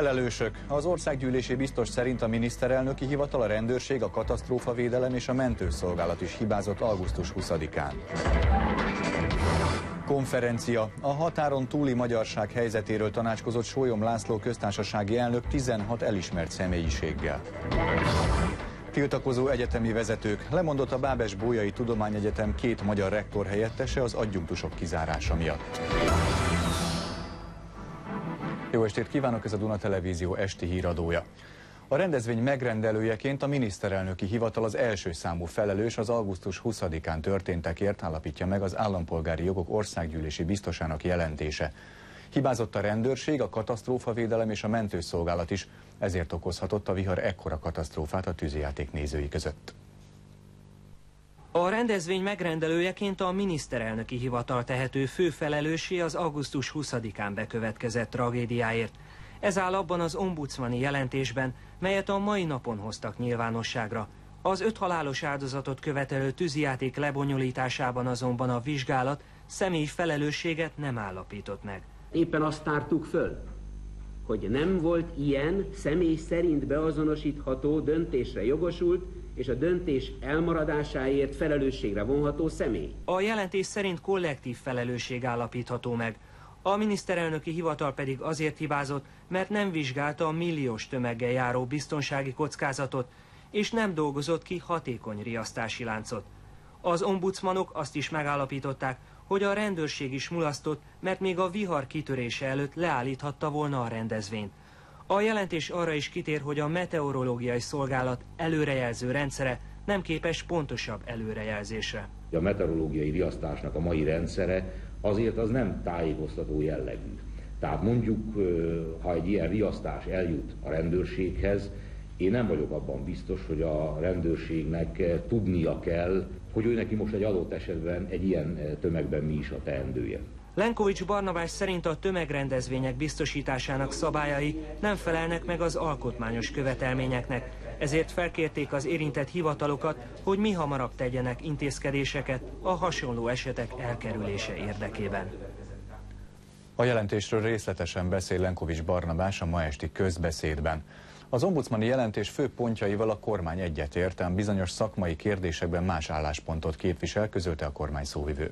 Felelősök. Az országgyűlési biztos szerint a miniszterelnöki hivatal, a rendőrség, a katasztrófavédelem és a mentőszolgálat is hibázott augusztus 20-án. Konferencia. A határon túli magyarság helyzetéről tanácskozott Sólyom László köztársasági elnök 16 elismert személyiséggel. Tiltakozó egyetemi vezetők. Lemondott a Bábes-Bolyai Tudományegyetem 2 magyar rektor helyettese az adjunktusok kizárása miatt. Jó estét kívánok, ez a Duna Televízió esti híradója. A rendezvény megrendelőjeként a miniszterelnöki hivatal az első számú felelős az augusztus 20-án történtekért, állapítja meg az Állampolgári Jogok Országgyűlési Biztosának jelentése. Hibázott a rendőrség, a katasztrófavédelem és a mentőszolgálat is, ezért okozhatott a vihar ekkora katasztrófát a tűzijáték nézői között. A rendezvény megrendelőjeként a miniszterelnöki hivatal tehető főfelelőssé az augusztus 20-án bekövetkezett tragédiáért. Ez áll abban az ombudsmani jelentésben, melyet a mai napon hoztak nyilvánosságra. Az 5 halálos áldozatot követelő tűzijáték lebonyolításában azonban a vizsgálat személyi felelősséget nem állapított meg. Éppen azt tártuk föl, hogy nem volt ilyen személy szerint beazonosítható, döntésre jogosult, és a döntés elmaradásáért felelősségre vonható személy. A jelentés szerint kollektív felelősség állapítható meg. A miniszterelnöki hivatal pedig azért hibázott, mert nem vizsgálta a milliós tömeggel járó biztonsági kockázatot, és nem dolgozott ki hatékony riasztási láncot. Az ombudsmanok azt is megállapították, hogy a rendőrség is mulasztott, mert még a vihar kitörése előtt leállíthatta volna a rendezvényt. A jelentés arra is kitér, hogy a meteorológiai szolgálat előrejelző rendszere nem képes pontosabb előrejelzésre. A meteorológiai riasztásnak a mai rendszere azért az nem tájékoztató jellegű. Tehát mondjuk, ha egy ilyen riasztás eljut a rendőrséghez, én nem vagyok abban biztos, hogy a rendőrségnek tudnia kell, hogy ő neki most egy adott esetben egy ilyen tömegben mi is a teendője. Lenkovics Barnabás szerint a tömegrendezvények biztosításának szabályai nem felelnek meg az alkotmányos követelményeknek, ezért felkérték az érintett hivatalokat, hogy mihamarabb tegyenek intézkedéseket a hasonló esetek elkerülése érdekében. A jelentésről részletesen beszél Lenkovics Barnabás a ma esti közbeszédben. Az ombudsmani jelentés fő pontjaival a kormány egyetért, ám bizonyos szakmai kérdésekben más álláspontot képvisel, közölte a kormány szóvivő.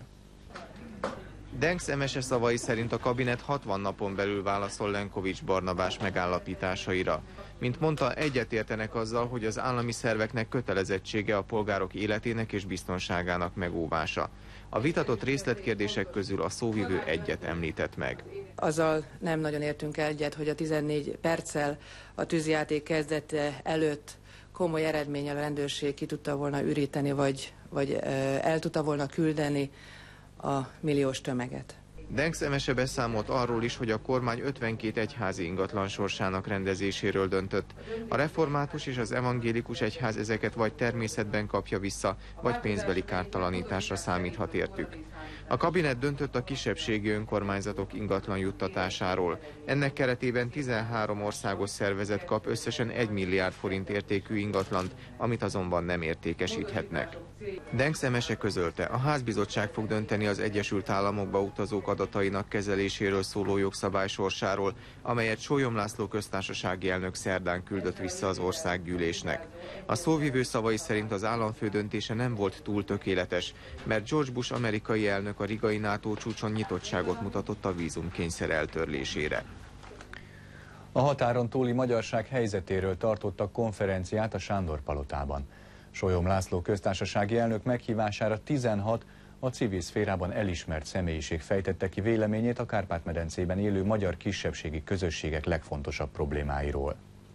Denksz Emese szavai szerint a kabinet 60 napon belül válaszol Lenkovics Barnabás megállapításaira. Mint mondta, egyetértenek azzal, hogy az állami szerveknek kötelezettsége a polgárok életének és biztonságának megóvása. A vitatott részletkérdések közül a szóvivő egyet említett meg. Azzal nem nagyon értünk egyet, hogy a 14 perccel a tűzijáték kezdete előtt komoly eredménnyel a rendőrség ki tudta volna üríteni, vagy el tudta volna küldeni a milliós tömeget. Denksz Emese beszámolt arról is, hogy a kormány 52 egyházi ingatlan sorsának rendezéséről döntött. A református és az evangélikus egyház ezeket vagy természetben kapja vissza, vagy pénzbeli kártalanításra számíthat értük. A kabinet döntött a kisebbségi önkormányzatok ingatlan juttatásáról. Ennek keretében 13 országos szervezet kap összesen 1 milliárd forint értékű ingatlant, amit azonban nem értékesíthetnek. Denksz Emese közölte, a házbizottság fog dönteni az Egyesült Államokba utazók adatainak kezeléséről szóló jogszabály sorsáról, amelyet Sólyom László köztársasági elnök szerdán küldött vissza az országgyűlésnek. A szóvivő szavai szerint az államfő döntése nem volt túl tökéletes, mert George Bush amerikai elnök a rigai NATO csúcson nyitottságot mutatott a vízumkényszer eltörlésére. A határon túli magyarság helyzetéről tartottak konferenciát a Sándor-palotában. Sólyom László köztársasági elnök meghívására 16 a civil szférában elismert személyiség fejtette ki véleményét a Kárpát-medencében élő magyar kisebbségi közösségek legfontosabb problémáiról.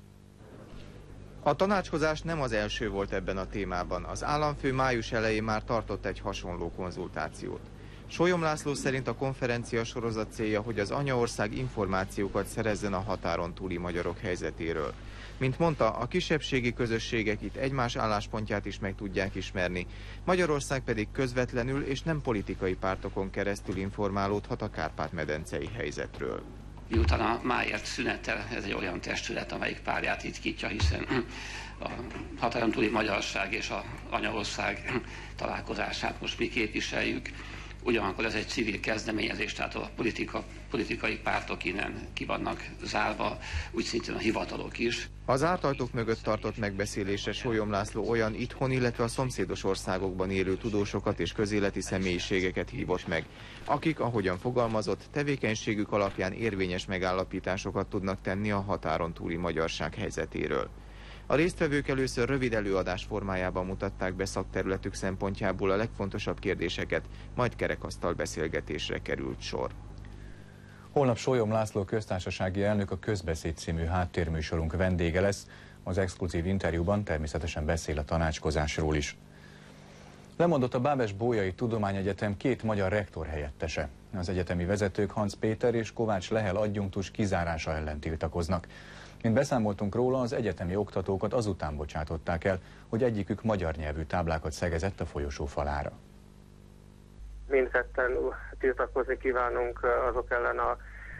A tanácskozás nem az első volt ebben a témában. Az államfő május elején már tartott egy hasonló konzultációt. Sólyom László szerint a konferencia sorozat célja, hogy az anyaország információkat szerezzen a határon túli magyarok helyzetéről. Mint mondta, a kisebbségi közösségek itt egymás álláspontját is meg tudják ismerni, Magyarország pedig közvetlenül és nem politikai pártokon keresztül informálódhat a kárpát-medencei helyzetről. Miután a máért szünetel, ez egy olyan testület, amelyik párját ritkítja, hiszen a határon túli magyarság és az anyaország találkozását most mi képviseljük. Ugyanakkor ez egy civil kezdeményezés, tehát a politikai pártok innen ki vannak zárva, úgy szintén a hivatalok is. Az zárt ajtók mögött tartott megbeszélésre Sólyom László olyan itthon, illetve a szomszédos országokban élő tudósokat és közéleti személyiségeket hívott meg, akik, ahogyan fogalmazott, tevékenységük alapján érvényes megállapításokat tudnak tenni a határon túli magyarság helyzetéről. A résztvevők először rövid előadás formájában mutatták be szakterületük szempontjából a legfontosabb kérdéseket, majd kerekasztal beszélgetésre került sor. Holnap Sólyom László köztársasági elnök a Közbeszéd című háttérműsorunk vendége lesz. Az exkluzív interjúban természetesen beszél a tanácskozásról is. Lemondott a Bábes-Bolyai Tudományegyetem 2 magyar rektor helyettese. Az egyetemi vezetők Hans Péter és Kovács Lehel adjunktus kizárása ellen tiltakoznak. Mint beszámoltunk róla, az egyetemi oktatókat azután bocsátották el, hogy egyikük magyar nyelvű táblákat szegezett a folyosó falára. Mindketten tiltakozni kívánunk azok ellen a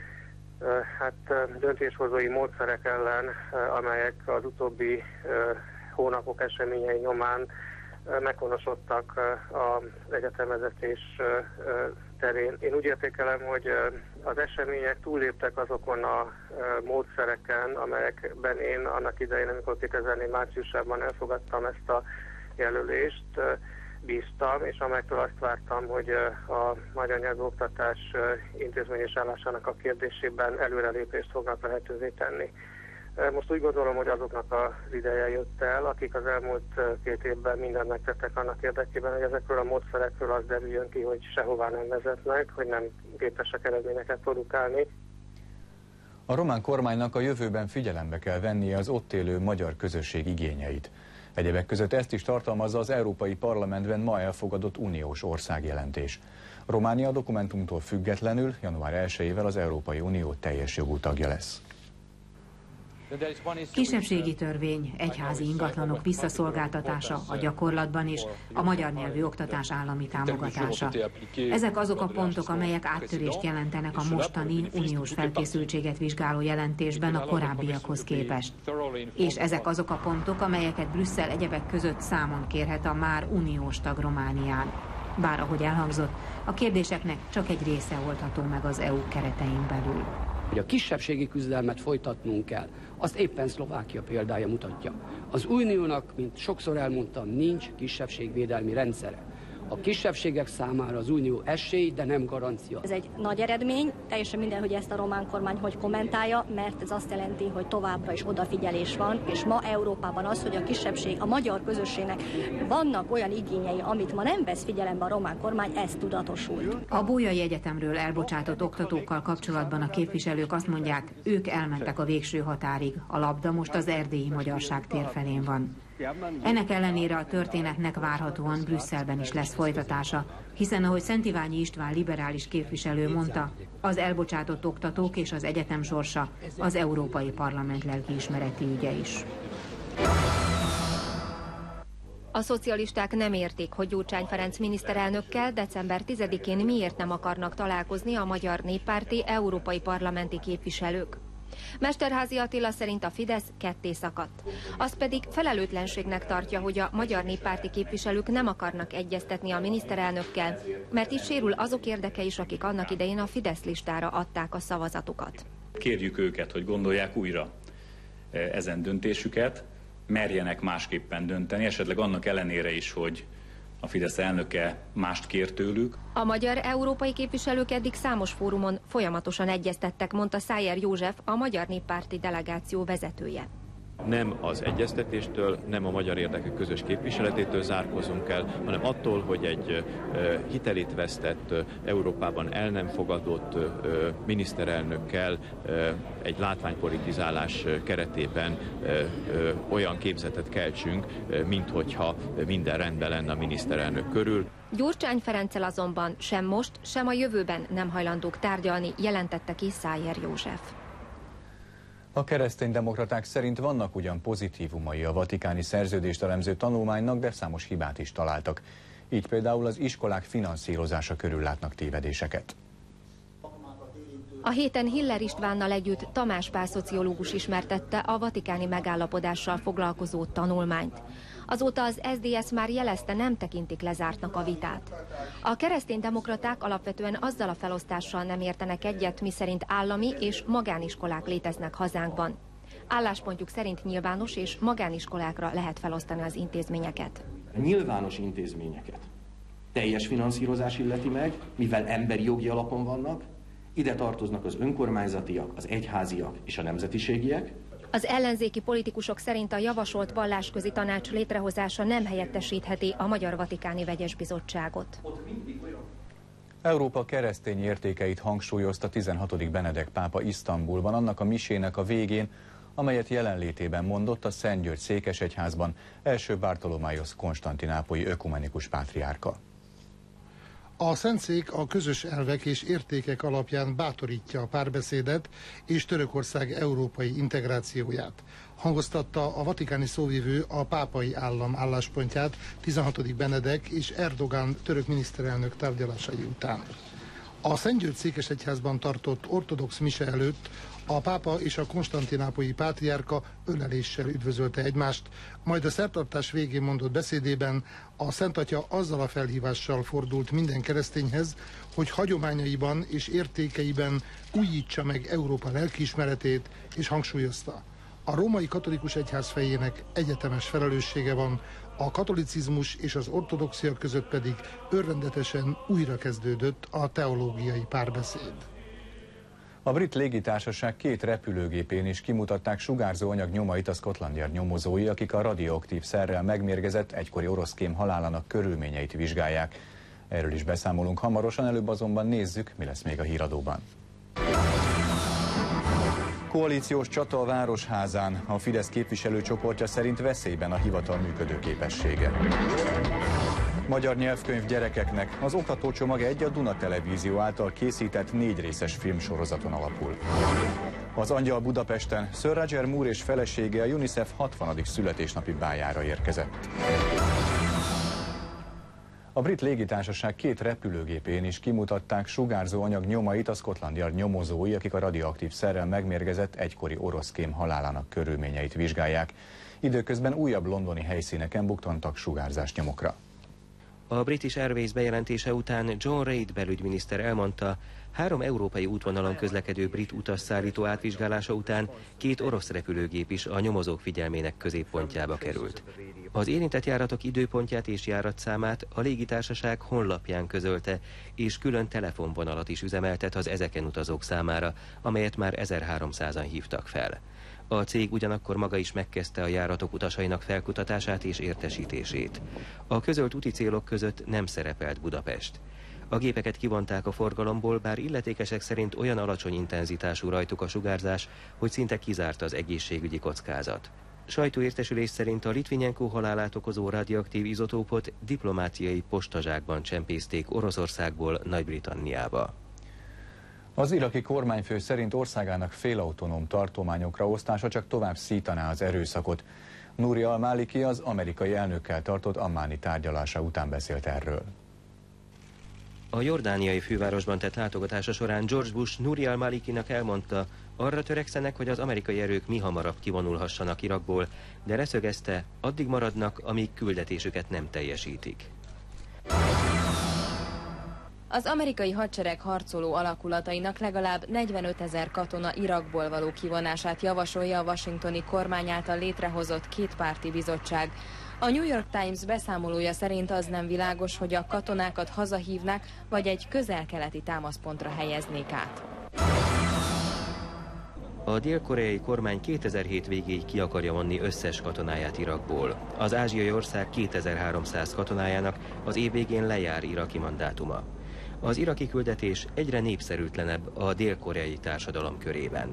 döntéshozói módszerek ellen, amelyek az utóbbi hónapok eseményei nyomán meghonosodtak az egyetemvezetés terén. Én úgy értékelem, hogy az események túlléptek azokon a módszereken, amelyekben én annak idején, amikor 2004 márciusában elfogadtam ezt a jelölést, bíztam, és amelyektől azt vártam, hogy a magyar nyelvű oktatás intézményes állásának a kérdésében előrelépést fognak lehetővé tenni. Most úgy gondolom, hogy azoknak az ideje jött el, akik az elmúlt 2 évben mindent megtettek annak érdekében, hogy ezekről a módszerekről az derüljön ki, hogy sehová nem vezetnek, hogy nem képesek eredményeket produkálni. A román kormánynak a jövőben figyelembe kell vennie az ott élő magyar közösség igényeit. Egyebek között ezt is tartalmazza az Európai Parlamentben ma elfogadott uniós országjelentés. Románia a dokumentumtól függetlenül január 1-ével az Európai Unió teljes jogú tagja lesz. Kisebbségi törvény, egyházi ingatlanok visszaszolgáltatása a gyakorlatban is, a magyar nyelvű oktatás állami támogatása. Ezek azok a pontok, amelyek áttörést jelentenek a mostani uniós felkészültséget vizsgáló jelentésben a korábbiakhoz képest. És ezek azok a pontok, amelyeket Brüsszel egyebek között számon kérhet a már uniós tag Románián. Bár ahogy elhangzott, a kérdéseknek csak egy része oldható meg az EU keretein belül. Hogy a kisebbségi küzdelmet folytatnunk kell, azt éppen Szlovákia példája mutatja. Az uniónak, mint sokszor elmondtam, nincs kisebbségvédelmi rendszere. A kisebbségek számára az unió esély, de nem garancia. Ez egy nagy eredmény, teljesen minden, hogy ezt a román kormány hogy kommentálja, mert ez azt jelenti, hogy továbbra is odafigyelés van, és ma Európában az, hogy a kisebbség, a magyar közösségnek vannak olyan igényei, amit ma nem vesz figyelembe a román kormány, ez tudatosult. A Bolyai Egyetemről elbocsátott oktatókkal kapcsolatban a képviselők azt mondják, ők elmentek a végső határig, a labda most az erdélyi magyarság tér felén van. Ennek ellenére a történetnek várhatóan Brüsszelben is lesz folytatása, hiszen ahogy Szent Iványi István liberális képviselő mondta, az elbocsátott oktatók és az egyetem sorsa az Európai Parlament lelkiismereti ügye is. A szocialisták nem értik, hogy Gyurcsány Ferenc miniszterelnökkel december 10-én miért nem akarnak találkozni a magyar néppárti európai parlamenti képviselők. Mesterházy Attila szerint a Fidesz ketté szakadt. Az pedig felelőtlenségnek tartja, hogy a magyar néppárti képviselők nem akarnak egyeztetni a miniszterelnökkel, mert így sérül azok érdeke is, akik annak idején a Fidesz listára adták a szavazatukat. Kérjük őket, hogy gondolják újra ezen döntésüket, merjenek másképpen dönteni, esetleg annak ellenére is, hogy a Fidesz elnöke mást kér tőlük. A magyar európai képviselők eddig számos fórumon folyamatosan egyeztettek, mondta Szájer József, a magyar néppárti delegáció vezetője. Nem az egyeztetéstől, nem a magyar érdekek közös képviseletétől zárkózunk el, hanem attól, hogy egy hitelét vesztett, Európában el nem fogadott miniszterelnökkel egy látványpolitizálás keretében olyan képzetet keltsünk, minthogyha minden rendben lenne a miniszterelnök körül. Gyurcsány Ferenccel azonban sem most, sem a jövőben nem hajlandók tárgyalni, jelentette ki Szájer József. A kereszténydemokraták szerint vannak ugyan pozitívumai a vatikáni szerződést elemző tanulmánynak, de számos hibát is találtak. Így például az iskolák finanszírozása körül látnak tévedéseket. A héten Hiller Istvánnal együtt Tamás Pál szociológus ismertette a vatikáni megállapodással foglalkozó tanulmányt. Azóta az SZDSZ már jelezte, nem tekintik lezártnak a vitát. A kereszténydemokraták alapvetően azzal a felosztással nem értenek egyet, miszerint állami és magániskolák léteznek hazánkban. Álláspontjuk szerint nyilvános és magániskolákra lehet felosztani az intézményeket. A nyilvános intézményeket teljes finanszírozás illeti meg, mivel emberi jogi alapon vannak. Ide tartoznak az önkormányzatiak, az egyháziak és a nemzetiségiek. Az ellenzéki politikusok szerint a javasolt vallásközi tanács létrehozása nem helyettesítheti a Magyar Vatikáni Vegyes Bizottságot. Európa keresztény értékeit hangsúlyozta 16. Benedek pápa Isztambulban annak a misének a végén, amelyet jelenlétében mondott a Szent György székesegyházban első Bartolomájosz konstantinápolyi ökumenikus pátriárka. A Szentszék a közös elvek és értékek alapján bátorítja a párbeszédet és Törökország európai integrációját. Hangoztatta a vatikáni szóvivő a pápai állam álláspontját 16. Benedek és Erdogan török miniszterelnök tárgyalásai után. A Szent György székesegyházban tartott ortodox mise előtt a pápa és a konstantinápolyi pátriárka öleléssel üdvözölte egymást, majd a szertartás végén mondott beszédében a Szent Atya azzal a felhívással fordult minden keresztényhez, hogy hagyományaiban és értékeiben újítsa meg Európa lelkiismeretét, és hangsúlyozta: a római katolikus egyház fejének egyetemes felelőssége van, a katolicizmus és az ortodoxia között pedig örvendetesen újra kezdődött a teológiai párbeszéd. A brit légitársaság 2 repülőgépén is kimutatták sugárzó anyag nyomait a Scotland Yard nyomozói, akik a radioaktív szerrel megmérgezett egykori orosz kém halálának körülményeit vizsgálják. Erről is beszámolunk hamarosan, előbb azonban nézzük, mi lesz még a híradóban. Koalíciós csata a Városházán. A Fidesz képviselőcsoportja szerint veszélyben a hivatal működőképessége. Magyar nyelvkönyv gyerekeknek. Az oktatócsomag 1 a Duna Televízió által készített 4 részes filmsorozaton alapul. Az Angyal Budapesten Sir Roger Moore és felesége a UNICEF 60. születésnapi bájára érkezett. A brit légitársaság 2 repülőgépén is kimutatták sugárzó anyag nyomait a Scotland Yard nyomozói, akik a radioaktív szerrel megmérgezett egykori orosz kém halálának körülményeit vizsgálják. Időközben újabb londoni helyszíneken bukkantak sugárzás nyomokra. A British Airways bejelentése után John Reid belügyminiszter elmondta, 3 európai útvonalon közlekedő brit utasszállító átvizsgálása után 2 orosz repülőgép is a nyomozók figyelmének középpontjába került. Az érintett járatok időpontját és járatszámát a légitársaság honlapján közölte, és külön telefonvonalat is üzemeltet az ezeken utazók számára, amelyet már 1300-an hívtak fel. A cég ugyanakkor maga is megkezdte a járatok utasainak felkutatását és értesítését. A közölt úti célok között nem szerepelt Budapest. A gépeket kivonták a forgalomból, bár illetékesek szerint olyan alacsony intenzitású rajtuk a sugárzás, hogy szinte kizárt az egészségügyi kockázat. Sajtóértesülés szerint a Litvinenko halálát okozó radioaktív izotópot diplomáciai postazsákban csempészték Oroszországból Nagy-Britanniába. Az iraki kormányfő szerint országának félautonóm tartományokra osztása csak tovább szítaná az erőszakot. Nuri al-Maliki az amerikai elnökkel tartott ammáni tárgyalása után beszélt erről. A jordániai fővárosban tett látogatása során George Bush Nuri al-Malikinak elmondta, arra törekszenek, hogy az amerikai erők mihamarabb kivonulhassanak Irakból, de leszögezte, addig maradnak, amíg küldetésüket nem teljesítik. Az amerikai hadsereg harcoló alakulatainak legalább 45 000 katona Irakból való kivonását javasolja a washingtoni kormány által létrehozott kétpárti bizottság. A New York Times beszámolója szerint az nem világos, hogy a katonákat hazahívnák, vagy egy közel-keleti támaszpontra helyeznék át. A dél-koreai kormány 2007 végéig ki akarja vonni összes katonáját Irakból. Az ázsiai ország 2300 katonájának az év végén lejár iraki mandátuma. Az iraki küldetés egyre népszerűtlenebb a dél-koreai társadalom körében.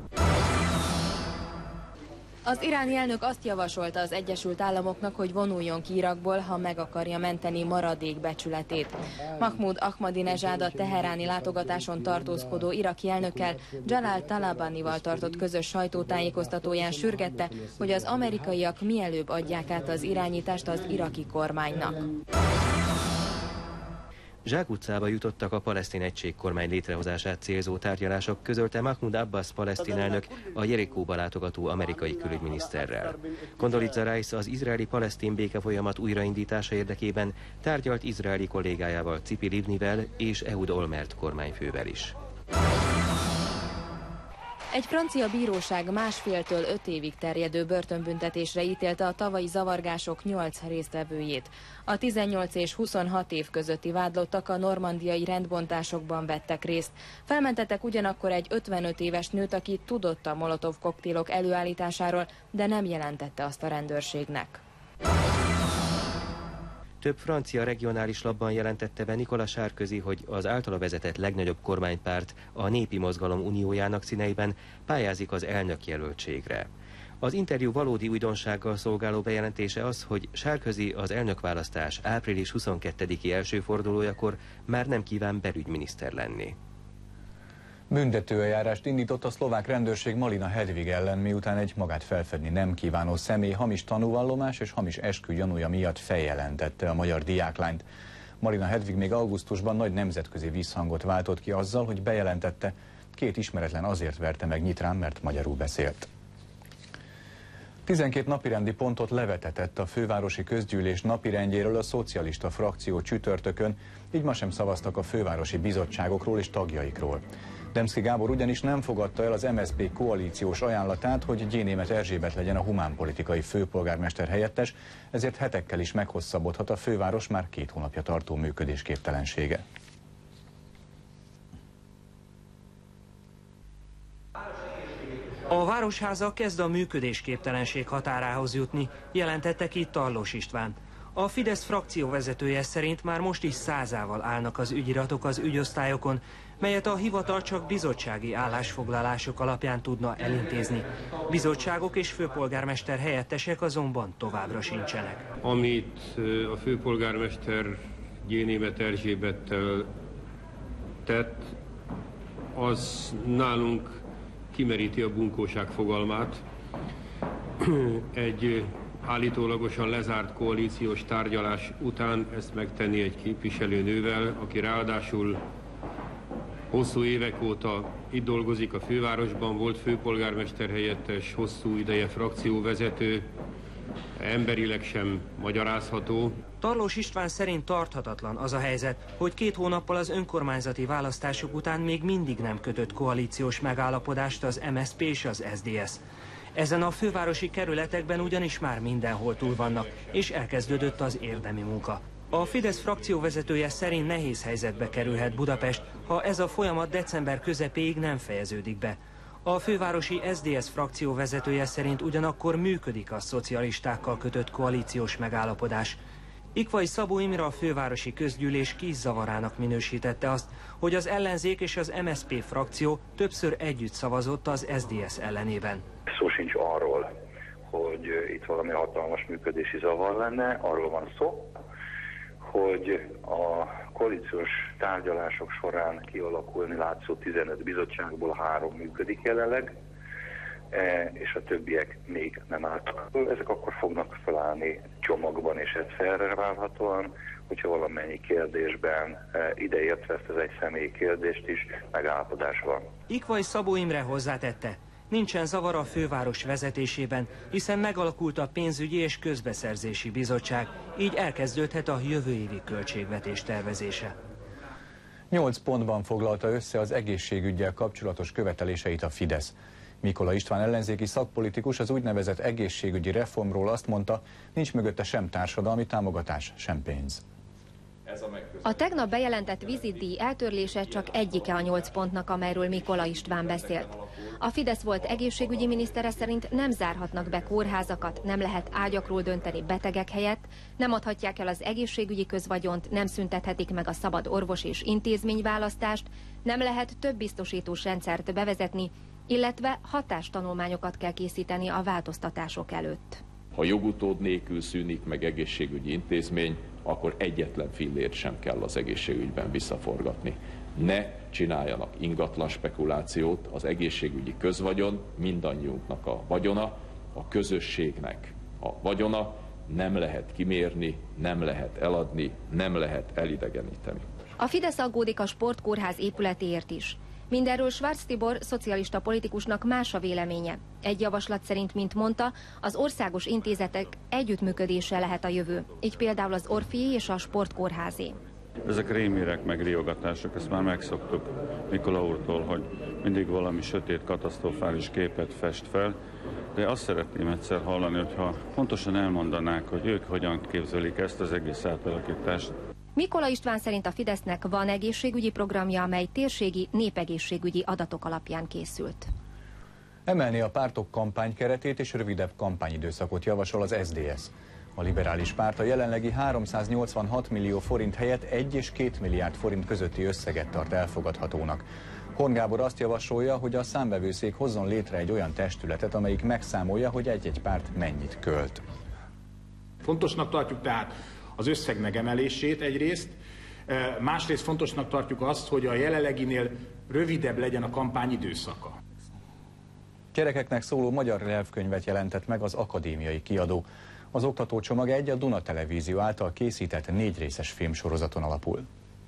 Az iráni elnök azt javasolta az Egyesült Államoknak, hogy vonuljon ki Irakból, ha meg akarja menteni maradék becsületét. Mahmoud Ahmadinejad a teheráni látogatáson tartózkodó iraki elnökkel, Jalal Talabanival tartott közös sajtótájékoztatóján sürgette, hogy az amerikaiak mielőbb adják át az irányítást az iraki kormánynak. Zsákutcába jutottak a palesztin egységkormány létrehozását célzó tárgyalások, közölte Mahmoud Abbas palesztin elnök a Jerikóba látogató amerikai külügyminiszterrel. Condoleezza Rice az izraeli-palesztin békefolyamat újraindítása érdekében tárgyalt izraeli kollégájával, Tzipi Livnivel és Ehud Olmert kormányfővel is. Egy francia bíróság 1,5-től 5 évig terjedő börtönbüntetésre ítélte a tavalyi zavargások 8 résztvevőjét. A 18 és 26 év közötti vádlottak a normandiai rendbontásokban vettek részt. Felmentettek ugyanakkor egy 55 éves nőt, aki tudott a molotov koktélok előállításáról, de nem jelentette azt a rendőrségnek. Több francia regionális labban jelentette be Nicolas Sarkozy, hogy az általa vezetett legnagyobb kormánypárt, a Népi Mozgalom Uniójának színeiben pályázik az elnökjelöltségre. Az interjú valódi újdonsággal szolgáló bejelentése az, hogy Sarkozy az elnökválasztás április 22-i első fordulójakor már nem kíván belügyminiszter lenni. Büntetőeljárást indított a szlovák rendőrség Malina Hedvig ellen, miután egy magát felfedni nem kívánó személy hamis tanúvallomás és hamis eskü gyanúja miatt feljelentette a magyar diáklányt. Malina Hedvig még augusztusban nagy nemzetközi visszhangot váltott ki azzal, hogy bejelentette, 2 ismeretlen azért verte meg Nyitrán, mert magyarul beszélt. 12 napirendi pontot levetetett a fővárosi közgyűlés napirendjéről a szocialista frakció csütörtökön, így ma sem szavaztak a fővárosi bizottságokról és tagjaikról. Demszky Gábor ugyanis nem fogadta el az MSZP koalíciós ajánlatát, hogy Gyénémet Erzsébet legyen a humánpolitikai főpolgármester helyettes, ezért hetekkel is meghosszabbodhat a főváros már 2 hónapja tartó működésképtelensége. A Városháza kezd a működésképtelenség határához jutni, jelentette ki Tarlós István. A Fidesz frakcióvezetője szerint már most is 100-ával állnak az ügyiratok az ügyosztályokon, melyet a hivatal csak bizottsági állásfoglalások alapján tudna elintézni. Bizottságok és főpolgármester helyettesek azonban továbbra sincsenek. Amit a főpolgármester Gyénémet Erzsébettel tett, az nálunk kimeríti a bunkóság fogalmát. Egy állítólagosan lezárt koalíciós tárgyalás után ezt megtenni egy képviselőnővel, aki ráadásul hosszú évek óta itt dolgozik a fővárosban, volt főpolgármester helyettes, hosszú ideje frakcióvezető, emberileg sem magyarázható. Tarlós István szerint tarthatatlan az a helyzet, hogy 2 hónappal az önkormányzati választások után még mindig nem kötött koalíciós megállapodást az MSZP és az SZDSZ. Ezen a fővárosi kerületekben ugyanis már mindenhol túl vannak, és elkezdődött az érdemi munka. A Fidesz frakcióvezetője szerint nehéz helyzetbe kerülhet Budapest, ha ez a folyamat december közepéig nem fejeződik be. A fővárosi SZDSZ frakcióvezetője szerint ugyanakkor működik a szocialistákkal kötött koalíciós megállapodás. Ikvai Szabó Imre a fővárosi közgyűlés kízzavarának minősítette azt, hogy az ellenzék és az MSZP frakció többször együtt szavazott az SZDSZ ellenében. Szó sincs arról, hogy itt valami hatalmas működési zavar lenne, arról van szó, hogy a koalíciós tárgyalások során kialakulni látszó 15 bizottságból 3 működik jelenleg, és a többiek még nem álltak. Ezek akkor fognak felállni csomagban és egyszerre várhatóan, hogyha valamennyi kérdésben ideértve ezt az egy személyi kérdést is megállapodás van. Ikvai Szabó Imre hozzátette, nincsen zavar a főváros vezetésében, hiszen megalakult a pénzügyi és közbeszerzési bizottság, így elkezdődhet a jövő évi költségvetés tervezése. 8 pontban foglalta össze az egészségüggyel kapcsolatos követeléseit a Fidesz. Mikola István ellenzéki szakpolitikus az úgynevezett egészségügyi reformról azt mondta, nincs mögötte sem társadalmi támogatás, sem pénz. A tegnap bejelentett vizitdíj eltörlése csak egyike a 8 pontnak, amelyről Mikola István beszélt. A Fidesz volt egészségügyi minisztere szerint nem zárhatnak be kórházakat, nem lehet ágyakról dönteni betegek helyett, nem adhatják el az egészségügyi közvagyont, nem szüntethetik meg a szabad orvos és intézményválasztást, nem lehet több biztosítós rendszert bevezetni, illetve hatástanulmányokat kell készíteni a változtatások előtt. Ha jogutód nélkül szűnik meg egészségügyi intézmény, akkor egyetlen fillért sem kell az egészségügyben visszaforgatni. Ne csináljanak ingatlan spekulációt, az egészségügyi közvagyon mindannyiunknak a vagyona, a közösségnek a vagyona, nem lehet kimérni, nem lehet eladni, nem lehet elidegeníteni. A Fidesz aggódik a sportkórház épületéért is. Mindenről Schwarz Tibor szocialista politikusnak más a véleménye. Egy javaslat szerint, mint mondta, az országos intézetek együttműködése lehet a jövő. Így például az Orfié és a sportkórházé. Ezek rémírek meg riogatások, ezt már megszoktuk Mikola úrtól, hogy mindig valami sötét, katasztrofális képet fest fel, de azt szeretném egyszer hallani, hogyha pontosan elmondanák, hogy ők hogyan képzelik ezt az egész átalakítást. Mikola István szerint a Fidesznek van egészségügyi programja, amely térségi népegészségügyi adatok alapján készült. Emelni a pártok kampánykeretét és rövidebb kampányidőszakot javasol az SZDSZ. A liberális párt a jelenlegi 386 millió forint helyett 1 és 2 milliárd forint közötti összeget tart elfogadhatónak. Horn Gábor azt javasolja, hogy a számvevőszék hozzon létre egy olyan testületet, amelyik megszámolja, hogy egy-egy párt mennyit költ. Fontosnak tartjuk tehát az összeg megemelését egyrészt, másrészt fontosnak tartjuk azt, hogy a jelenleginél rövidebb legyen a kampány időszaka. Gyerekeknek szóló magyar nyelvkönyvet jelentett meg az akadémiai kiadó. Az oktatócsomag a Duna Televízió által készített 4 részes filmsorozaton alapul.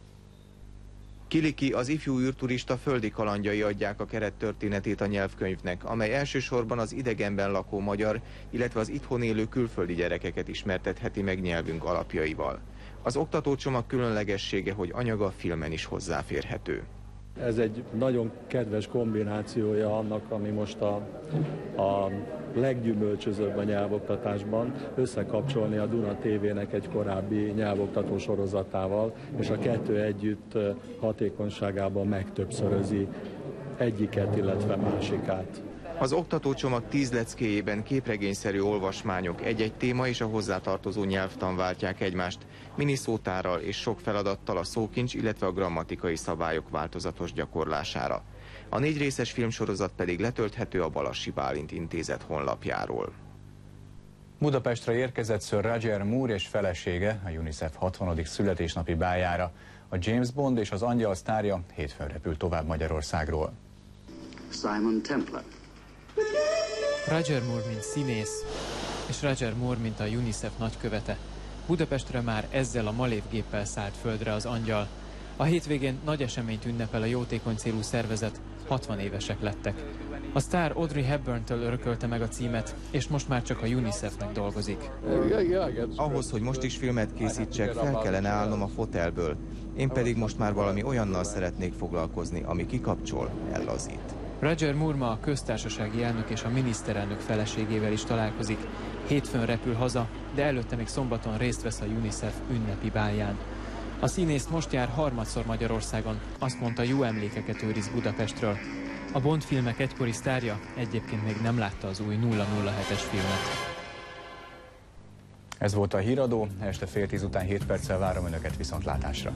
Kiliki, az ifjú űrturista földi kalandjai adják a kerettörténetét a nyelvkönyvnek, amely elsősorban az idegenben lakó magyar, illetve az itthon élő külföldi gyerekeket ismertetheti meg nyelvünk alapjaival. Az oktatócsomag különlegessége, hogy anyaga filmen is hozzáférhető. Ez egy nagyon kedves kombinációja annak, ami most a leggyümölcsözőbb a nyelvoktatásban, összekapcsolni a Duna TV-nek egy korábbi nyelvoktató sorozatával, és a kettő együtt hatékonyságában megtöbbszörözi egyiket, illetve másikát. Az oktatócsomag 10 leckéjében képregényszerű olvasmányok, egy-egy téma és a hozzátartozó nyelvtan váltják egymást, miniszótárral és sok feladattal a szókincs, illetve a grammatikai szabályok változatos gyakorlására. A 4 részes filmsorozat pedig letölthető a Balassi Bálint Intézet honlapjáról. Budapestre érkezett Sir Roger Moore és felesége a UNICEF 60. születésnapi bájára. A James Bond és az Angyal sztárja hétfőn repül tovább Magyarországról. Simon Templar. Roger Moore, mint színész, és Roger Moore, mint a UNICEF nagykövete. Budapestre már ezzel a malévgéppel szállt földre az Angyal. A hétvégén nagy eseményt ünnepel a jótékony célú szervezet, 60 évesek lettek. A sztár Audrey Hepburntől örökölte meg a címet, és most már csak a UNICEF-nek dolgozik. Ahhoz, hogy most is filmet készítsek, fel kellene állnom a fotelből. Én pedig most már valami olyannal szeretnék foglalkozni, ami kikapcsol, ellazít. Roger Moore ma a köztársasági elnök és a miniszterelnök feleségével is találkozik. Hétfőn repül haza, de előtte még szombaton részt vesz a UNICEF ünnepi bálján. A színész most jár harmadszor Magyarországon, azt mondta, jó emlékeket őriz Budapestről. A Bond filmek egykori sztárja egyébként még nem látta az új 007-es filmet. Ez volt a híradó, este 9:30 után 7 perccel várom önöket viszontlátásra.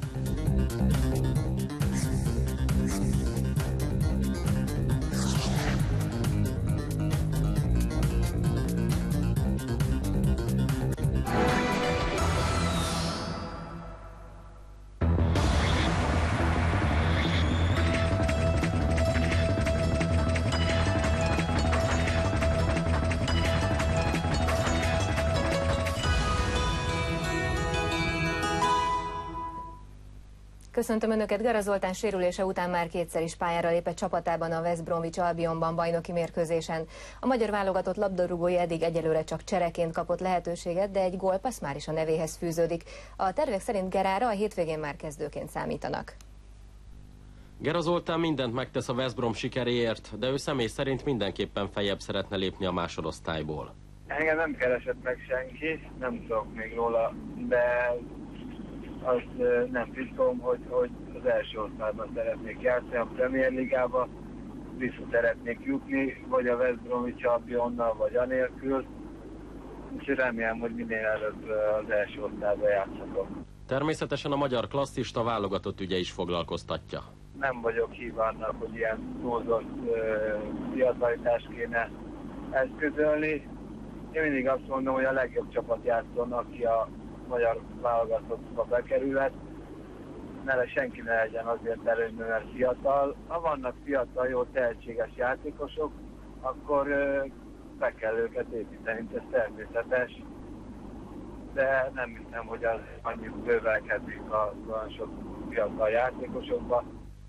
Köszöntöm Önöket! Gara Zoltán sérülése után már kétszer is pályára lépett csapatában a West Bromwich Albionban bajnoki mérkőzésen. A magyar válogatott labdarúgója eddig egyelőre csak csereként kapott lehetőséget, de egy gólpassz már is a nevéhez fűződik. A tervek szerint Gerára a hétvégén már kezdőként számítanak. Gara Zoltán mindent megtesz a West Brom sikeréért, de ő személy szerint mindenképpen feljebb szeretne lépni a másodosztályból. Engem nem keresett meg senki, nem tudok még róla, de azt nem titkom, hogy az első osztályban szeretnék játszani, a Premier Ligába vissza szeretnék jutni, vagy a West Bromwich Albionnal, vagy anélkül, úgyhogy remélem, hogy minél előbb az első osztályban játszhatok. Természetesen a magyar klasszista válogatott ügye is foglalkoztatja. Nem vagyok híve annak, hogy ilyen túlzott fiatalitást kéne eszközölni. Én mindig azt mondom, hogy a legjobb csapat játszon, aki a magyar válogatottba bekerülhet, senki ne legyen azért előnyben, mert fiatal. Ha vannak fiatal, jó tehetséges játékosok, akkor be kell őket építeni, ez természetes, de nem hiszem, hogy az annyit bővelkedik a olyan sok fiatal játékosokba.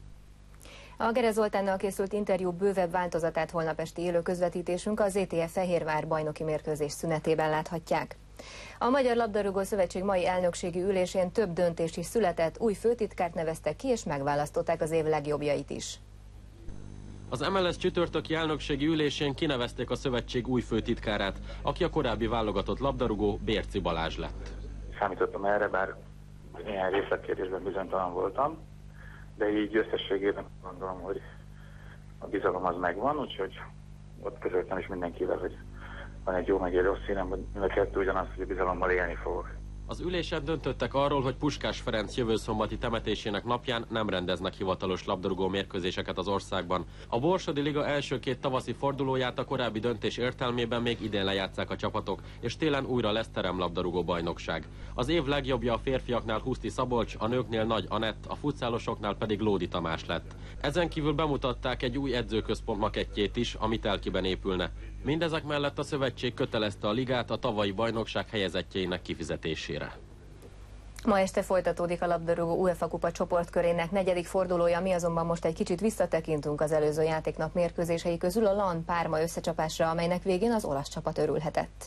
A Gere Zoltánnal készült interjú bővebb változatát holnap esti élő közvetítésünk az ZTF Fehérvár bajnoki mérkőzés szünetében láthatják. A Magyar Labdarúgó Szövetség mai elnökségi ülésén több döntés is született, új főtitkárt neveztek ki és megválasztották az év legjobbjait is. Az MLS csütörtöki elnökségi ülésén kinevezték a szövetség új főtitkárát, aki a korábbi válogatott labdarúgó Bérci Balázs lett. Számítottam erre, bár néhány részletkérdésben bizonytalan voltam, de így összességében gondolom, hogy a bizalom az megvan, úgyhogy ott közöltem is mindenkivel, hogy van egy jó meg egy rossz színem, hogy mind a kettő ugyanaz, hogy a bizalommal élni fogok. Az ülésen döntöttek arról, hogy Puskás Ferenc jövő szombati temetésének napján nem rendeznek hivatalos labdarúgó mérkőzéseket az országban. A Borsodi Liga első két tavaszi fordulóját a korábbi döntés értelmében még idén lejátsszák a csapatok, és télen újra lesz teremlabdarúgó bajnokság. Az év legjobbja a férfiaknál Huszti Szabolcs, a nőknél Nagy Anett, a futszálosoknál pedig Lódi Tamás lett. Ezen kívül bemutatták egy új edzőközpont makettjét is, ami Telkiben épülne. Mindezek mellett a szövetség kötelezte a ligát a tavalyi bajnokság helyezettjeinek kifizetésére. Ma este folytatódik a labdarúgó UEFA kupa csoportkörének 4. fordulója, mi azonban most egy kicsit visszatekintünk az előző játéknap mérkőzései közül a LAN Parma összecsapásra, amelynek végén az olasz csapat örülhetett.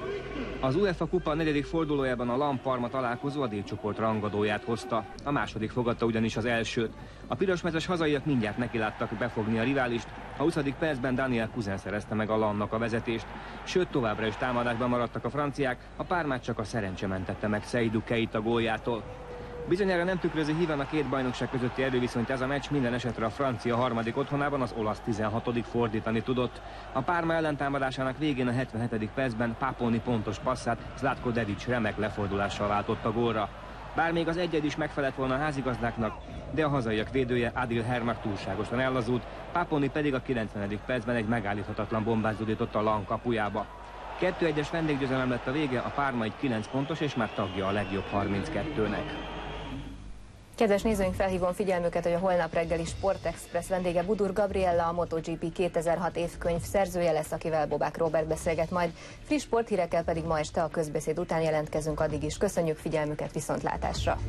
Az UEFA kupa 4. fordulójában a LAN Parma találkozó a D-csoport rangadóját hozta. A második fogadta ugyanis az elsőt. A pirosmezes hazaiak mindjárt nekiláttak befogni a riválist. A 20. percben Daniel Cousin szerezte meg a LAN-nak a vezetést, sőt továbbra is támadásban maradtak a franciák, a Parmát csak a szerencse mentette meg Seydou Keita góljától. Bizonyára nem tükrözi híven a két bajnokság közötti erőviszonyt ez a meccs, minden esetre a francia harmadik otthonában az olasz 16. fordítani tudott. A Parma ellentámadásának végén a 77. percben Paponi pontos passzát Zlatko Dedić remek lefordulással váltotta gólra. Bár még az egyed is megfelelt volna a házigazdáknak, de a hazaiak védője Adil Hermak túlságosan ellazult, Paponi pedig a 90. percben egy megállíthatatlan bombát zúdított a LAN kapujába. 2-1-es vendéggyőzelem lett a vége, a Parma egy 9 pontos és már tagja a legjobb 32-nek. Kedves nézőink, felhívom figyelmüket, hogy a holnap reggeli Sportexpress vendége Budur Gabriella, a MotoGP 2006 évkönyv szerzője lesz, akivel Bobák Róbert beszélget majd. Friss sporthírekkel pedig ma este a közbeszéd után jelentkezünk, addig is köszönjük figyelmüket, viszontlátásra!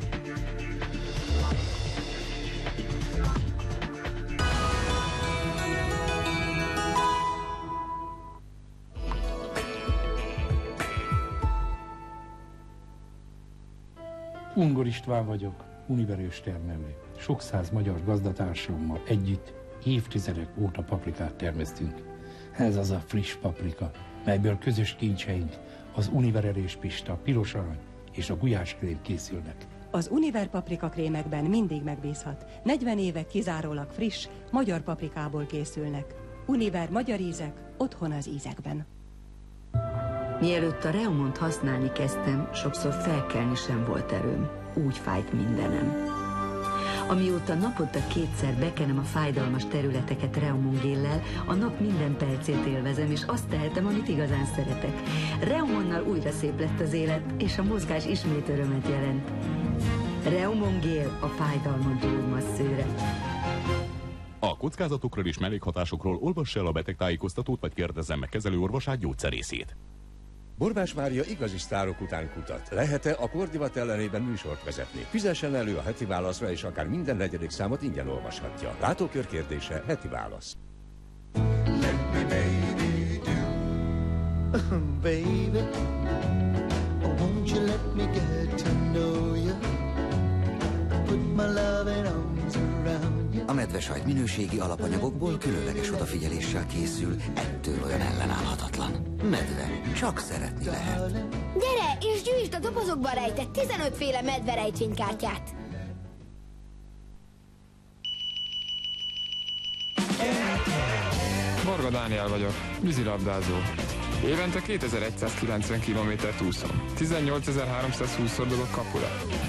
Ungor István vagyok, univerős termelő. Sok száz magyar gazdatársammal együtt évtizedek óta paprikát termesztünk. Ez az a friss paprika, melyből közös kincseink, az univererős pista, piros arany és a gulyáskrém készülnek. Az Univer paprika krémekben mindig megbízhat. 40 éve kizárólag friss, magyar paprikából készülnek. Univer magyar ízek, otthon az ízekben. Mielőtt a Reumont használni kezdtem, sokszor felkelni sem volt erőm. Úgy fájt mindenem. Amióta naponta 2-szer bekenem a fájdalmas területeket Reumon géllel, a nap minden percét élvezem, és azt tehetem, amit igazán szeretek. Reumonnal újra szép lett az élet, és a mozgás ismét örömet jelent. Reumon gél, a fájdalmon túl masszőre. A kockázatokról és mellékhatásokról olvass el a betegtájékoztatót, vagy kérdezzen meg kezelőorvosát, gyógyszerészét. Borbás Mária igazi sztárok után kutat. Lehet-e a kordivat ellenében műsort vezetni? Fizessen elő a Heti Válaszra, és akár minden 4. számot ingyen olvashatja. Látókör kérdése, Heti Válasz. Baby, won't you let me get to know you? Put my loving arms around you. A medvesajt minőségi alapanyagokból különleges odafigyeléssel készül, ettől olyan ellenállhatatlan. Medve, csak szeretni lehet. Gyere, és gyűjtsd a dobozokban rejtett 15 féle medve rejtvénykártyát. Varga Dániel vagyok, vízilabdázó. Évente 2190 kilométert úszom. 18320-szor dobok kapura.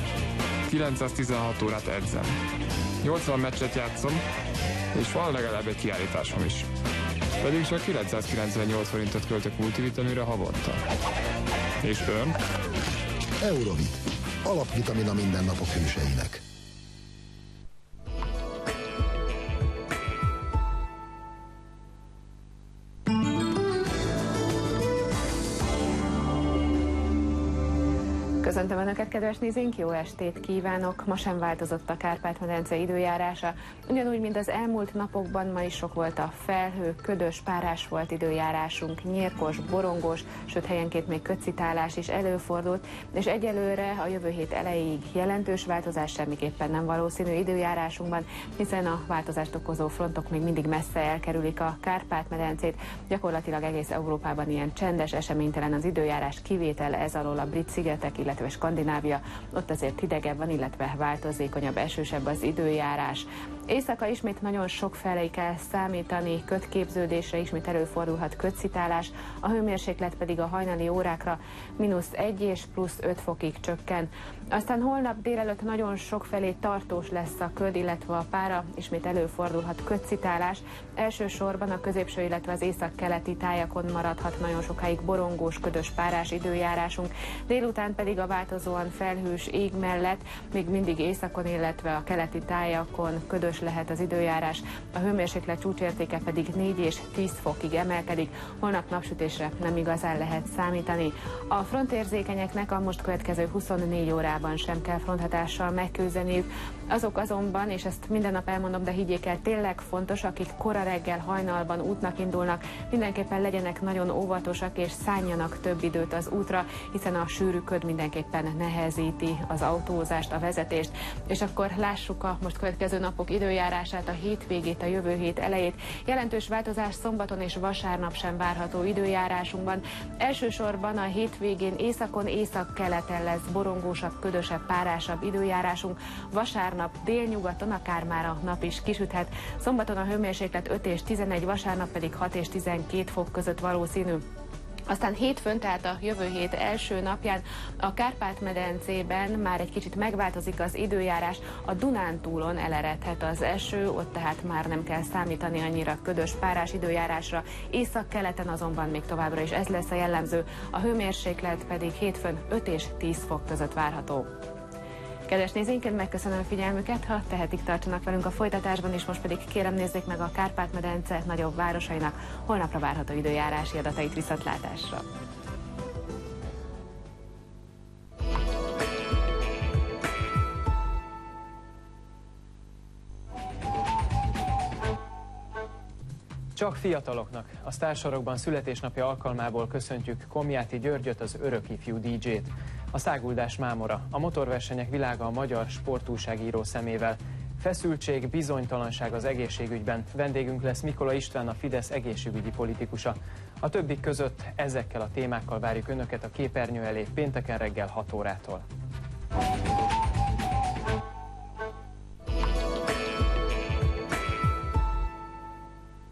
916 órát edzem. 80 meccset játszom, és van legalább egy kiállításom is. Pedig csak 998 forintot költök multivitaminra havonta. És ön? Eurovit. Alapvitamin a mindennapok hőseinek. Köszöntöm Önöket, kedves nézőink, jó estét kívánok! Ma sem változott a Kárpát-medence időjárása. Ugyanúgy, mint az elmúlt napokban, ma is sok volt a felhő, ködös, párás volt időjárásunk, nyírkos, borongós, sőt helyenként még kötszitálás is előfordult, és egyelőre a jövő hét elejéig jelentős változás semmiképpen nem valószínű időjárásunkban, hiszen a változást okozó frontok még mindig messze elkerülik a Kárpát-medencét. Gyakorlatilag egész Európában ilyen csendes, eseménytelen az időjárás, kivétel ez alól a Brit-szigetek, illetve Skandinávia, ott azért hidegebb van, illetve változékonyabb, esősebb az időjárás. Éjszaka ismét nagyon sok felé kell számítani, kötképződésre ismét előfordulhat kötszitálás, a hőmérséklet pedig a hajnali órákra -1 és +5 fokig csökken. Aztán holnap délelőtt nagyon sok felé tartós lesz a köd, illetve a pára, ismét előfordulhat kötszitálás. Elsősorban a középső, illetve az északkeleti tájakon maradhat nagyon sokáig borongós, ködös, párás időjárásunk. Délután pedig a változóan felhős ég mellett még mindig északon, illetve a keleti tájakon ködös lehet az időjárás. A hőmérséklet csúcsértéke pedig 4 és 10 fokig emelkedik. Holnap napsütésre nem igazán lehet számítani. A frontérzékenyeknek a most következő 24 órában sem kell fronthatással megküzdeniük. Azok azonban, és ezt minden nap elmondom, de higgyék el, tényleg fontos, akik kora reggel hajnalban útnak indulnak, mindenképpen legyenek nagyon óvatosak és szánjanak több időt az útra, hiszen a sűrű köd mindenképpen nehezíti az autózást, a vezetést. És akkor lássuk a most következő napok időjárását, a hétvégét, a jövő hét elejét. Jelentős változás szombaton és vasárnap sem várható időjárásunkban. Elsősorban a hétvégén északon, északkeleten lesz borongósabb, ködösebb, párásabb időjárásunk. Vasárnap délnyugaton akár már a nap is kisüthet. Szombaton a hőmérséklet 5 és 11, vasárnap pedig 6 és 12 fok között valószínű. Aztán hétfőn, tehát a jövő hét első napján a Kárpát-medencében már egy kicsit megváltozik az időjárás, a Dunántúlon eleredhet az eső, ott tehát már nem kell számítani annyira ködös, párás időjárásra, északkeleten azonban még továbbra is ez lesz a jellemző, a hőmérséklet pedig hétfőn 5 és 10 fok között várható. Kedves nézőink, megköszönöm figyelmüket, ha tehetik, tartsanak velünk a folytatásban, és most pedig kérem nézzék meg a Kárpát-medence nagyobb városainak holnapra várható időjárási adatait viszontlátásra. Csak fiataloknak a sztársorokban születésnapja alkalmából köszöntjük Komjáti Györgyöt, az örök ifjú DJ-t. A száguldás mámora, a motorversenyek világa a magyar sportújságíró szemével. Feszültség, bizonytalanság az egészségügyben. Vendégünk lesz Mikola István, a Fidesz egészségügyi politikusa. A többik között ezekkel a témákkal várjuk Önöket a képernyő elé pénteken reggel 6 órától.